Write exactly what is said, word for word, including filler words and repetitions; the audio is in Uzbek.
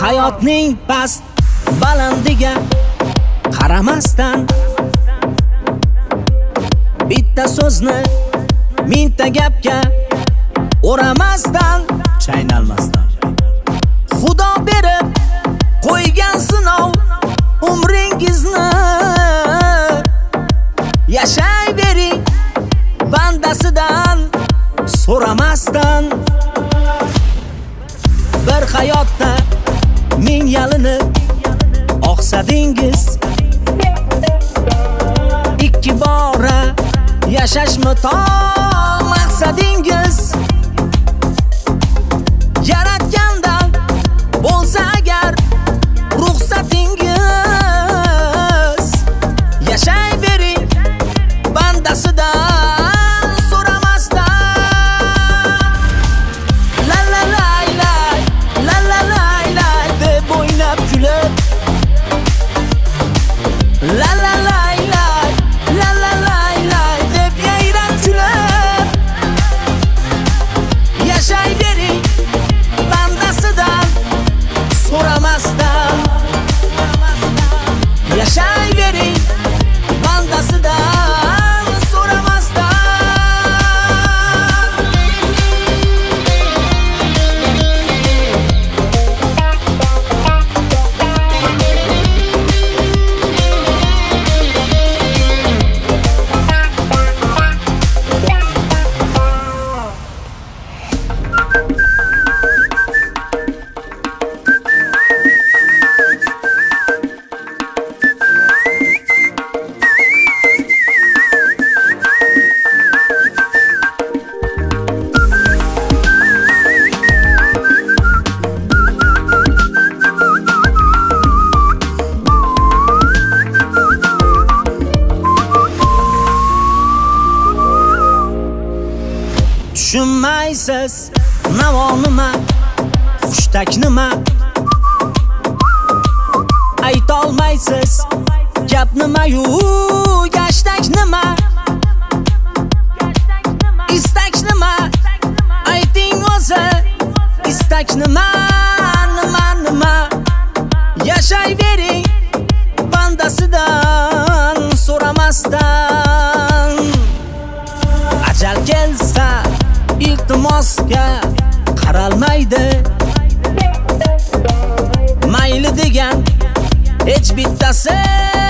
hayotning past balandiga qaramasdan, bitta so'zni mingta gapga o'ramasdan, chaynalmasdan, Xudo berib qo'ygan sinov umringizni yashayvering bandasidan so'ramasdan. Bir hayotda ming yalinib oqsadingiz, ikki bora yashashmi to maqsadingiz? Yaratgandan bo'lsa agar ruxsatingiz, yashayvering bandasidan so'ramasdan. La la lay lay, la la lay lay deb o'ynab kulib, la la lay lay, la la lay lay deb yayrab kulib, yashayvering bandasidan so'ramasdan, yashayvering bandasidan so'ramasdan. Tushunmaysiz navo nima, xushtak nima, aytolmaysiz gap nima-yu, gashtak nima, istak nima, ayting o'zi, istak nima, nima nima, yashayvering bandasidan so'ramasdan. Ajal kelsa iltimosga qaralmaydi, mayli degan hech bittasi